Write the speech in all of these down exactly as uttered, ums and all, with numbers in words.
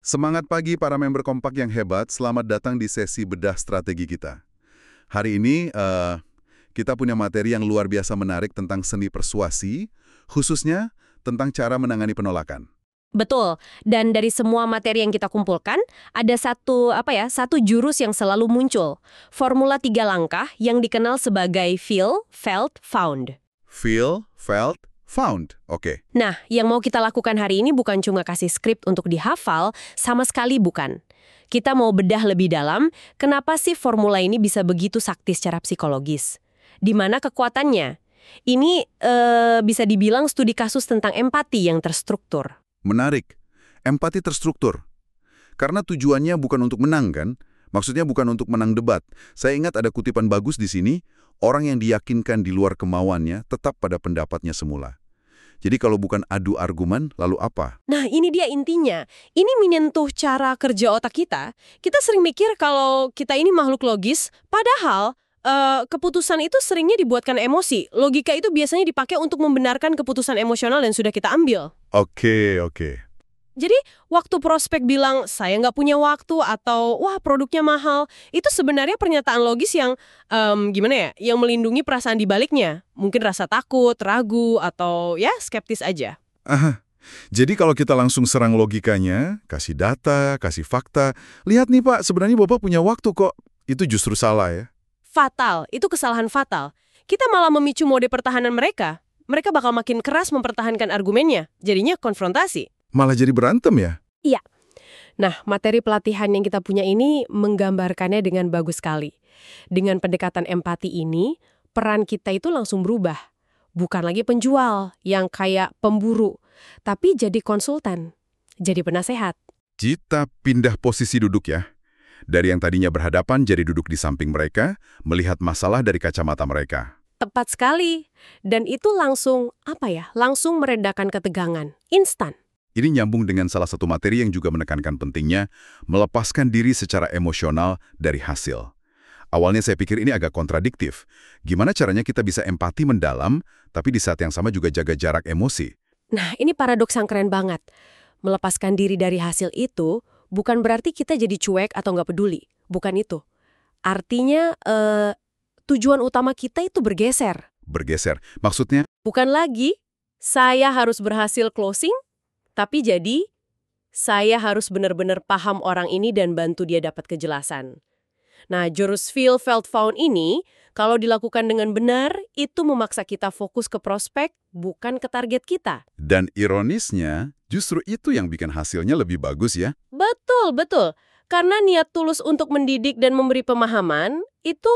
Semangat pagi para member kompak yang hebat, selamat datang di sesi bedah strategi kita. Hari ini eh, kita punya materi yang luar biasa menarik tentang seni persuasi, khususnya tentang cara menangani penolakan. Betul. Dan dari semua materi yang kita kumpulkan, ada satu apa ya, satu jurus yang selalu muncul. Formula tiga langkah yang dikenal sebagai feel, felt, found. Feel, felt, found. Oke. Nah, yang mau kita lakukan hari ini bukan cuma kasih skrip untuk dihafal, sama sekali bukan. Kita mau bedah lebih dalam, kenapa sih formula ini bisa begitu sakti secara psikologis? Di mana kekuatannya? Ini eh, bisa dibilang studi kasus tentang empati yang terstruktur. Menarik. Empati terstruktur. Karena tujuannya bukan untuk menang, kan? Maksudnya bukan untuk menang debat. Saya ingat ada kutipan bagus di sini, orang yang diyakinkan di luar kemauannya tetap pada pendapatnya semula. Jadi kalau bukan adu argumen, lalu apa? Nah, ini dia intinya. Ini menyentuh cara kerja otak kita. Kita sering mikir kalau kita ini makhluk logis, padahal uh, keputusan itu seringnya dibuatkan emosi. Logika itu biasanya dipakai untuk membenarkan keputusan emosional yang sudah kita ambil. Oke, oke. Jadi, waktu prospek bilang, saya nggak punya waktu, atau, wah produknya mahal, itu sebenarnya pernyataan logis yang, um, gimana ya, yang melindungi perasaan di baliknya. Mungkin rasa takut, ragu, atau ya skeptis aja. Aha. Jadi kalau kita langsung serang logikanya, kasih data, kasih fakta, lihat nih Pak, sebenarnya Bapak punya waktu kok. Itu justru salah ya. Fatal, itu kesalahan fatal. Kita malah memicu mode pertahanan mereka. Mereka bakal makin keras mempertahankan argumennya, jadinya konfrontasi. Malah jadi berantem ya? Iya. Nah, materi pelatihan yang kita punya ini menggambarkannya dengan bagus sekali. Dengan pendekatan empati ini, peran kita itu langsung berubah. Bukan lagi penjual yang kayak pemburu, tapi jadi konsultan, jadi penasehat. Kita pindah posisi duduk ya. Dari yang tadinya berhadapan jadi duduk di samping mereka, melihat masalah dari kacamata mereka. Tepat sekali. Dan itu langsung, apa ya, langsung meredakan ketegangan. Instan. Ini nyambung dengan salah satu materi yang juga menekankan pentingnya melepaskan diri secara emosional dari hasil. Awalnya saya pikir ini agak kontradiktif. Gimana caranya kita bisa empati mendalam, tapi di saat yang sama juga jaga jarak emosi? Nah, ini paradoks yang keren banget. Melepaskan diri dari hasil itu bukan berarti kita jadi cuek atau nggak peduli. Bukan itu. Artinya, eh, tujuan utama kita itu bergeser. Bergeser. Maksudnya? Bukan lagi, saya harus berhasil closing, tapi jadi, saya harus benar-benar paham orang ini dan bantu dia dapat kejelasan. Nah, jurus feel, felt, found ini, kalau dilakukan dengan benar, itu memaksa kita fokus ke prospek, bukan ke target kita. Dan ironisnya, justru itu yang bikin hasilnya lebih bagus ya? Betul, betul. Karena niat tulus untuk mendidik dan memberi pemahaman, itu,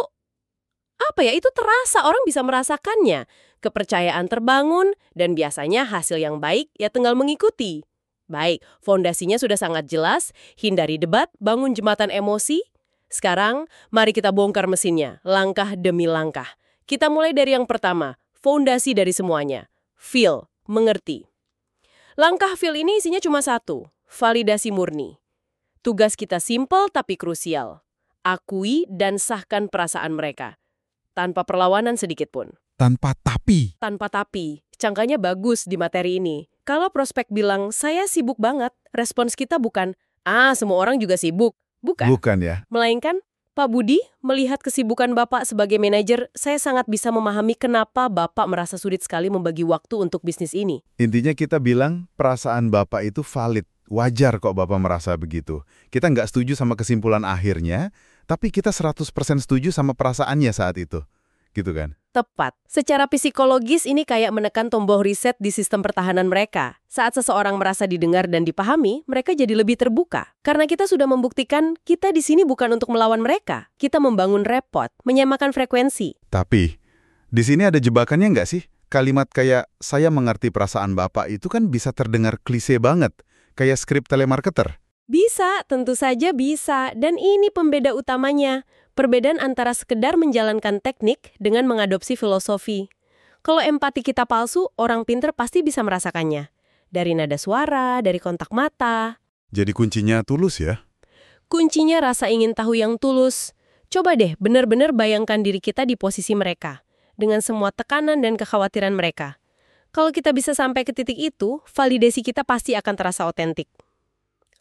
apa ya, itu terasa, orang bisa merasakannya. Kepercayaan terbangun, dan biasanya hasil yang baik ya tinggal mengikuti. Baik, fondasinya sudah sangat jelas, hindari debat, bangun jembatan emosi. Sekarang, mari kita bongkar mesinnya, langkah demi langkah. Kita mulai dari yang pertama, fondasi dari semuanya. Feel, mengerti. Langkah feel ini isinya cuma satu, validasi murni. Tugas kita simpel tapi krusial. Akui dan sahkan perasaan mereka. Tanpa perlawanan sedikit pun. Tanpa tapi. Tanpa tapi. Cangkanya bagus di materi ini. Kalau prospek bilang, saya sibuk banget, respons kita bukan, ah semua orang juga sibuk. Bukan. Bukan ya. Melainkan, Pak Budi, melihat kesibukan Bapak sebagai manajer, saya sangat bisa memahami kenapa Bapak merasa sulit sekali membagi waktu untuk bisnis ini. Intinya kita bilang perasaan Bapak itu valid. Wajar kok Bapak merasa begitu. Kita nggak setuju sama kesimpulan akhirnya, tapi kita seratus persen setuju sama perasaannya saat itu. Gitu kan? Tepat. Secara psikologis ini kayak menekan tombol reset di sistem pertahanan mereka. Saat seseorang merasa didengar dan dipahami, mereka jadi lebih terbuka. Karena kita sudah membuktikan kita di sini bukan untuk melawan mereka. Kita membangun rapport, menyamakan frekuensi. Tapi, di sini ada jebakannya nggak sih? Kalimat kayak, saya mengerti perasaan Bapak itu kan bisa terdengar klise banget. Kayak skrip telemarketer. Bisa, tentu saja bisa. Dan ini pembeda utamanya. Perbedaan antara sekedar menjalankan teknik dengan mengadopsi filosofi. Kalau empati kita palsu, orang pinter pasti bisa merasakannya. Dari nada suara, dari kontak mata. Jadi kuncinya tulus ya? Kuncinya rasa ingin tahu yang tulus. Coba deh benar-benar bayangkan diri kita di posisi mereka. Dengan semua tekanan dan kekhawatiran mereka. Kalau kita bisa sampai ke titik itu, validasi kita pasti akan terasa otentik.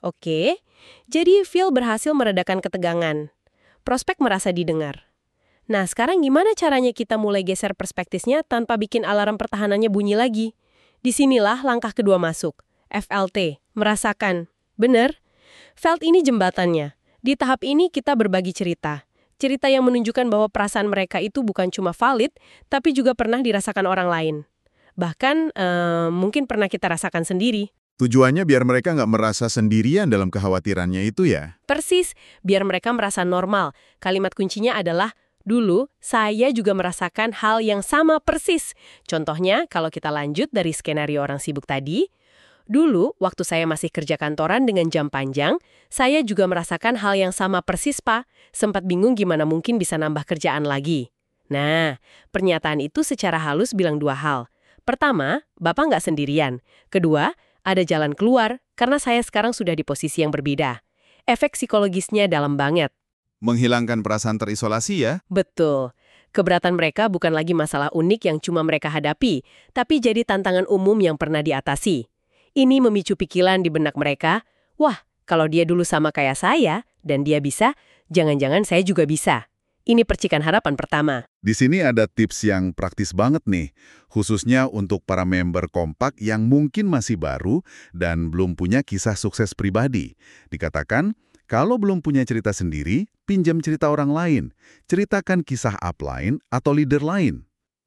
Oke, jadi Phil berhasil meredakan ketegangan. Prospek merasa didengar. Nah, sekarang gimana caranya kita mulai geser perspektifnya tanpa bikin alarm pertahanannya bunyi lagi? Disinilah langkah kedua masuk. F L T, merasakan. Bener? Felt ini jembatannya. Di tahap ini kita berbagi cerita. Cerita yang menunjukkan bahwa perasaan mereka itu bukan cuma valid, tapi juga pernah dirasakan orang lain. Bahkan, eh, mungkin pernah kita rasakan sendiri. Tujuannya biar mereka nggak merasa sendirian dalam kekhawatirannya itu ya? Persis, biar mereka merasa normal. Kalimat kuncinya adalah, dulu saya juga merasakan hal yang sama persis. Contohnya, kalau kita lanjut dari skenario orang sibuk tadi, dulu waktu saya masih kerja kantoran dengan jam panjang, saya juga merasakan hal yang sama persis, Pak. Sempat bingung gimana mungkin bisa nambah kerjaan lagi. Nah, pernyataan itu secara halus bilang dua hal. Pertama, Bapak nggak sendirian. Kedua, ada jalan keluar, karena saya sekarang sudah di posisi yang berbeda. Efek psikologisnya dalam banget. Menghilangkan perasaan terisolasi ya? Betul. Keberatan mereka bukan lagi masalah unik yang cuma mereka hadapi, tapi jadi tantangan umum yang pernah diatasi. Ini memicu pikiran di benak mereka, wah, kalau dia dulu sama kayak saya, dan dia bisa, jangan-jangan saya juga bisa. Ini percikan harapan pertama. Di sini ada tips yang praktis banget nih, khususnya untuk para member kompak yang mungkin masih baru dan belum punya kisah sukses pribadi. Dikatakan, kalau belum punya cerita sendiri, pinjam cerita orang lain. Ceritakan kisah upline atau leader lain.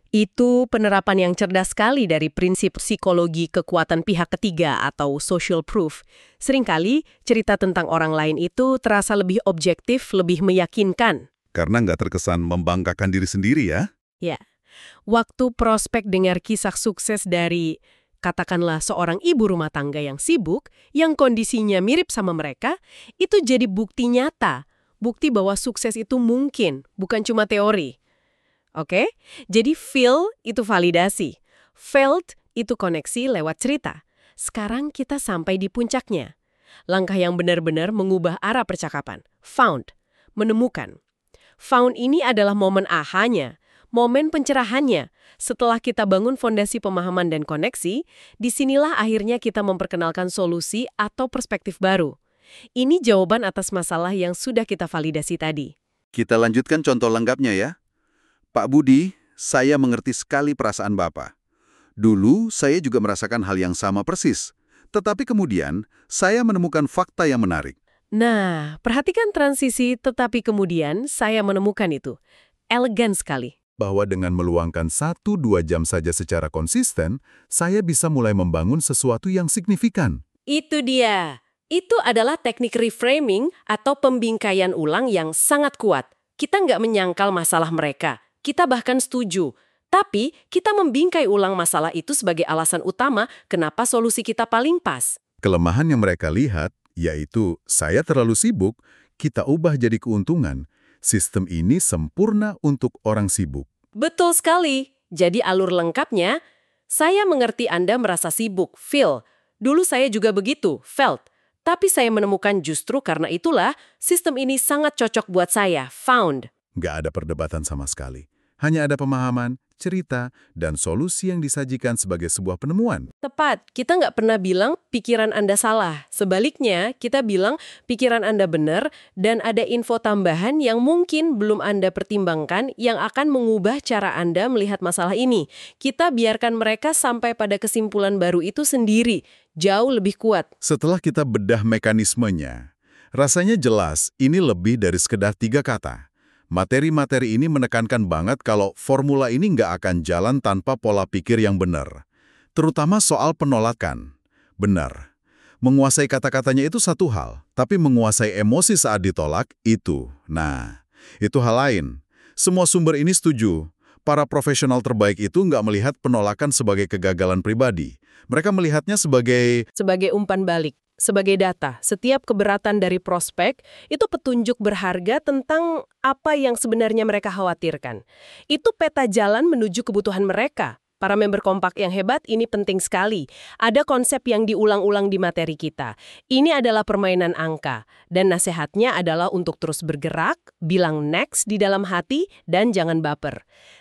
Itu penerapan yang cerdas sekali dari prinsip psikologi kekuatan pihak ketiga atau social proof. Seringkali, cerita tentang orang lain itu terasa lebih objektif, lebih meyakinkan. Karena nggak terkesan membanggakan diri sendiri ya. Ya, waktu prospek dengar kisah sukses dari, katakanlah seorang ibu rumah tangga yang sibuk, yang kondisinya mirip sama mereka, itu jadi bukti nyata. Bukti bahwa sukses itu mungkin, bukan cuma teori. Oke? Jadi feel itu validasi. Felt itu koneksi lewat cerita. Sekarang kita sampai di puncaknya. Langkah yang benar-benar mengubah arah percakapan. Found. Menemukan. Found ini adalah momen ahanya, momen pencerahannya. Setelah kita bangun fondasi pemahaman dan koneksi, disinilah akhirnya kita memperkenalkan solusi atau perspektif baru. Ini jawaban atas masalah yang sudah kita validasi tadi. Kita lanjutkan contoh lengkapnya ya. Pak Budi, saya mengerti sekali perasaan Bapak. Dulu saya juga merasakan hal yang sama persis. Tetapi kemudian, saya menemukan fakta yang menarik. Nah, perhatikan transisi tetapi kemudian saya menemukan itu. Elegan sekali. Bahwa dengan meluangkan satu dua jam saja secara konsisten, saya bisa mulai membangun sesuatu yang signifikan. Itu dia. Itu adalah teknik reframing atau pembingkaian ulang yang sangat kuat. Kita nggak menyangkal masalah mereka. Kita bahkan setuju. Tapi kita membingkai ulang masalah itu sebagai alasan utama kenapa solusi kita paling pas. Kelemahan yang mereka lihat, yaitu saya terlalu sibuk, kita ubah jadi keuntungan. Sistem ini sempurna untuk orang sibuk. Betul sekali. Jadi alur lengkapnya, saya mengerti Anda merasa sibuk, feel. Dulu saya juga begitu, felt. Tapi saya menemukan justru karena itulah, sistem ini sangat cocok buat saya, found. Nggak ada perdebatan sama sekali. Hanya ada pemahaman, cerita, dan solusi yang disajikan sebagai sebuah penemuan. Tepat, kita nggak pernah bilang pikiran Anda salah. Sebaliknya, kita bilang pikiran Anda benar dan ada info tambahan yang mungkin belum Anda pertimbangkan yang akan mengubah cara Anda melihat masalah ini. Kita biarkan mereka sampai pada kesimpulan baru itu sendiri, jauh lebih kuat. Setelah kita bedah mekanismenya, rasanya jelas ini lebih dari sekedar tiga kata. Materi-materi ini menekankan banget kalau formula ini nggak akan jalan tanpa pola pikir yang benar. Terutama soal penolakan. Benar. Menguasai kata-katanya itu satu hal, tapi menguasai emosi saat ditolak, itu. Nah, itu hal lain. Semua sumber ini setuju. Para profesional terbaik itu nggak melihat penolakan sebagai kegagalan pribadi. Mereka melihatnya sebagai... Sebagai umpan balik. Sebagai data, setiap keberatan dari prospek itu petunjuk berharga tentang apa yang sebenarnya mereka khawatirkan. Itu peta jalan menuju kebutuhan mereka. Para member kompak yang hebat ini penting sekali. Ada konsep yang diulang-ulang di materi kita. Ini adalah permainan angka. Dan nasihatnya adalah untuk terus bergerak, bilang next di dalam hati, dan jangan baper.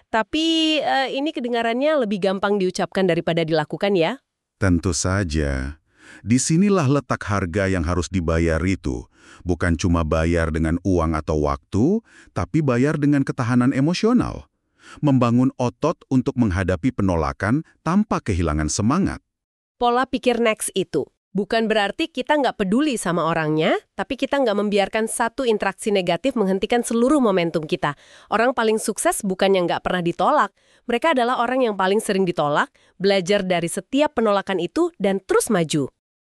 Tapi uh, ini kedengarannya lebih gampang diucapkan daripada dilakukan ya. Tentu saja. Disinilah letak harga yang harus dibayar itu. Bukan cuma bayar dengan uang atau waktu, tapi bayar dengan ketahanan emosional. Membangun otot untuk menghadapi penolakan tanpa kehilangan semangat. Pola pikir next itu bukan berarti kita nggak peduli sama orangnya, tapi kita nggak membiarkan satu interaksi negatif menghentikan seluruh momentum kita. Orang paling sukses bukan yang nggak pernah ditolak. Mereka adalah orang yang paling sering ditolak, belajar dari setiap penolakan itu, dan terus maju.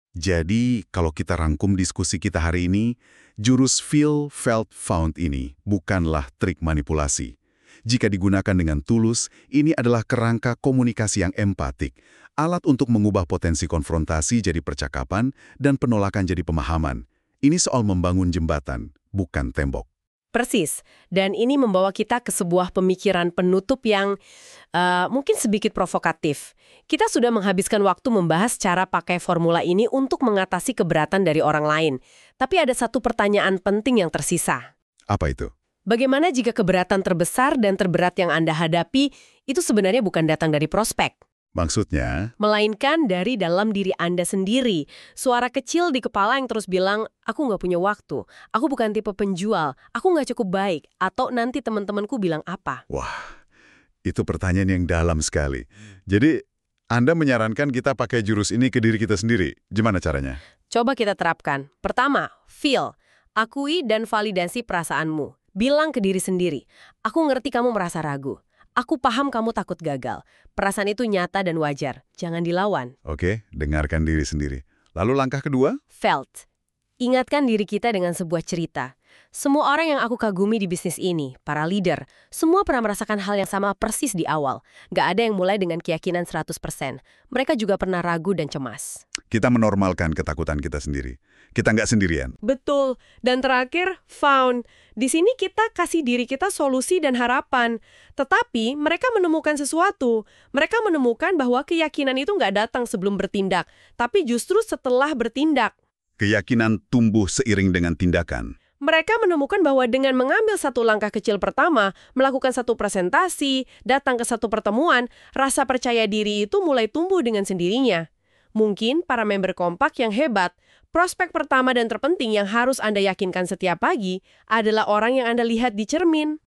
Jadi, kalau kita rangkum diskusi kita hari ini, jurus feel, felt, found ini bukanlah trik manipulasi. Jika digunakan dengan tulus, ini adalah kerangka komunikasi yang empatik, alat untuk mengubah potensi konfrontasi jadi percakapan dan penolakan jadi pemahaman. Ini soal membangun jembatan, bukan tembok. Persis, dan ini membawa kita ke sebuah pemikiran penutup yang uh, mungkin sedikit provokatif. Kita sudah menghabiskan waktu membahas cara pakai formula ini untuk mengatasi keberatan dari orang lain. Tapi ada satu pertanyaan penting yang tersisa. Apa itu? Bagaimana jika keberatan terbesar dan terberat yang Anda hadapi itu sebenarnya bukan datang dari prospek? Maksudnya? Melainkan dari dalam diri Anda sendiri. Suara kecil di kepala yang terus bilang, aku nggak punya waktu, aku bukan tipe penjual, aku nggak cukup baik, atau nanti teman-temanku bilang apa. Wah, itu pertanyaan yang dalam sekali. Jadi, Anda menyarankan kita pakai jurus ini ke diri kita sendiri. Gimana caranya? Coba kita terapkan. Pertama, feel. Akui dan validasi perasaanmu. Bilang ke diri sendiri, aku ngerti kamu merasa ragu. Aku paham kamu takut gagal. Perasaan itu nyata dan wajar. Jangan dilawan. Oke, dengarkan diri sendiri. Lalu langkah kedua? Felt. Ingatkan diri kita dengan sebuah cerita. Semua orang yang aku kagumi di bisnis ini, para leader, semua pernah merasakan hal yang sama persis di awal. Gak ada yang mulai dengan keyakinan seratus persen. Mereka juga pernah ragu dan cemas. Kita menormalkan ketakutan kita sendiri. Kita nggak sendirian. Betul. Dan terakhir, found. Di sini kita kasih diri kita solusi dan harapan. Tetapi mereka menemukan sesuatu. Mereka menemukan bahwa keyakinan itu nggak datang sebelum bertindak, tapi justru setelah bertindak. Keyakinan tumbuh seiring dengan tindakan. Mereka menemukan bahwa dengan mengambil satu langkah kecil pertama, melakukan satu presentasi, datang ke satu pertemuan, rasa percaya diri itu mulai tumbuh dengan sendirinya. Mungkin para member kompak yang hebat, prospek pertama dan terpenting yang harus Anda yakinkan setiap pagi adalah orang yang Anda lihat di cermin.